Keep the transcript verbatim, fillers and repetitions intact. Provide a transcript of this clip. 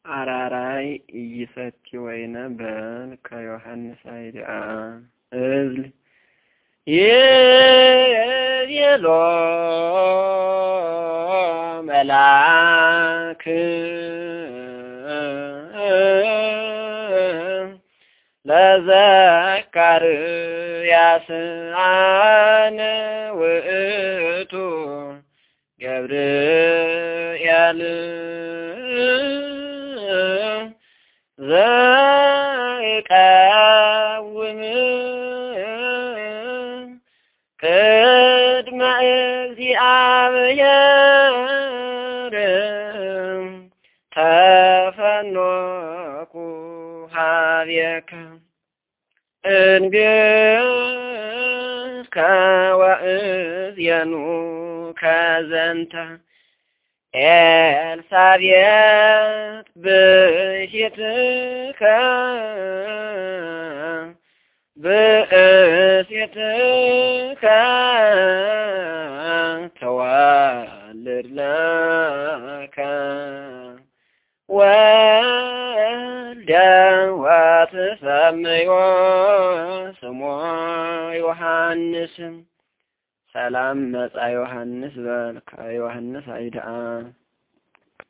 አራራይ ይፈቲ ወይነ በል ከዮሐንስ አይዲአ እዝል የሎ መላክ ለዘካርያስ አነ ውእቱ ገብርኤል ዘይቃውም ቅድመ እግዚአብሔር ተፈኖኩ ሀቤከ እንግሥከ ወእዜኑ ከዘንተ ኤልሳቤጥ ብእሲትከ ብእሲትከ ተወልድ ለከ ወልደ ወትሰምዮ ስሞ ዮሐንስ ሰላም መጻ ዮሐንስ በል ከዮሐንስ አይድአ